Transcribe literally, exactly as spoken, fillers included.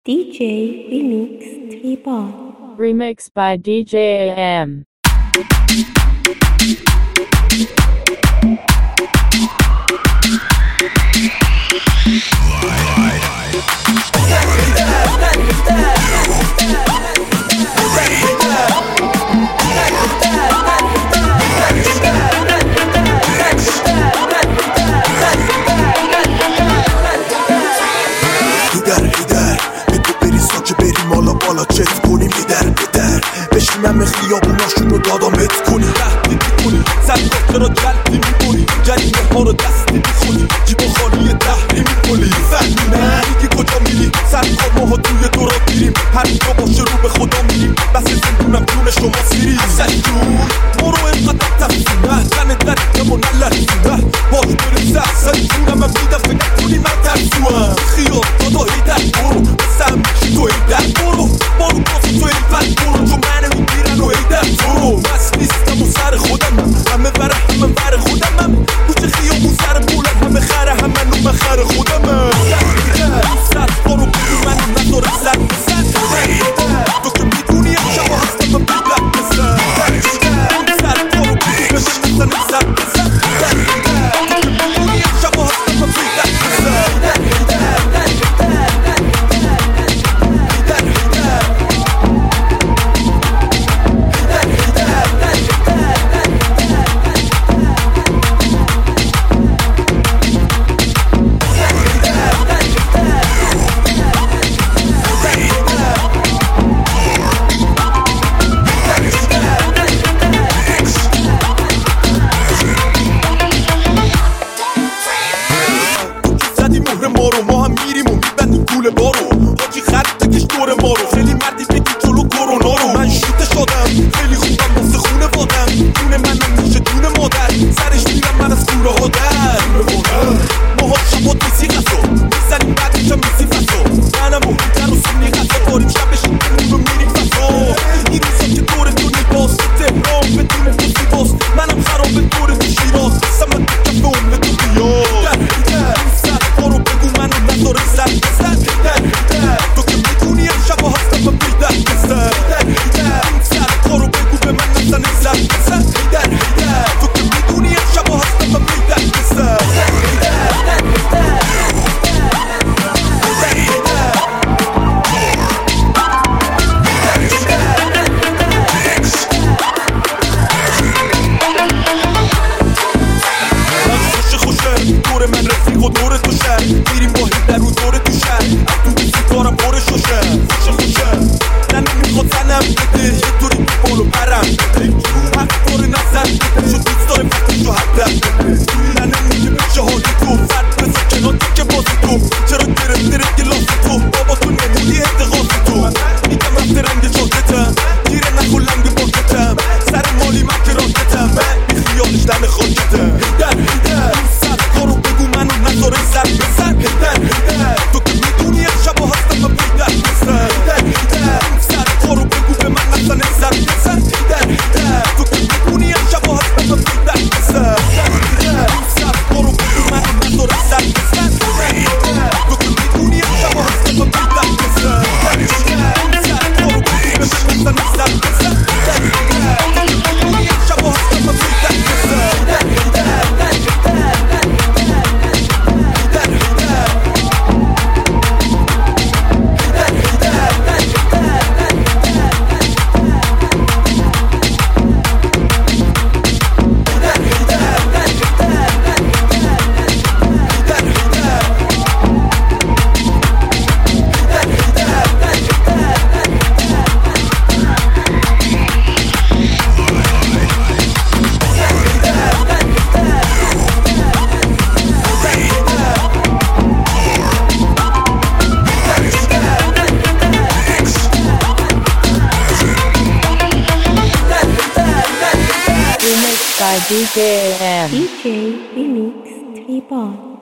D J Remix Tripod. Remix by D J A M. بالا چت کنیم ایدر بدر بشینم خیابوناشونو دادامت کنی رهدی میکنی سرکات را جلدی میکنی جریمه ها رو دستی میخونی جیبا خالی دهری میکنی فهمی نه میگی کجا میری سرکار ماها توی دورا گیریم هر جا باشه رو به خدا میریم بس زندونم جون شما سیری اصل جون برو اینقدر تفسونه زن درکمو نلرسونه باش بریم زه اصل جونم هم میدم فکر کنی من ترسوهم خیال دادا هیدر برو بسه همیشی تو هیدر برو برو بازو تو این برو چون منو میگیرن و هیدر برو بس نیستم و سر خودم همه بره همه بره خودم هم کوچه خیابون سر بولن همه خره همه نو مخر خودم سر برو بگو منو نداره سر بسر تو که میدونی شما هستم من بیدر بسر سر برو بگو بشن نزنه سر بسر تو که میدونی شما هستم من بیدر بسر D J A M. D J Remix Tripod.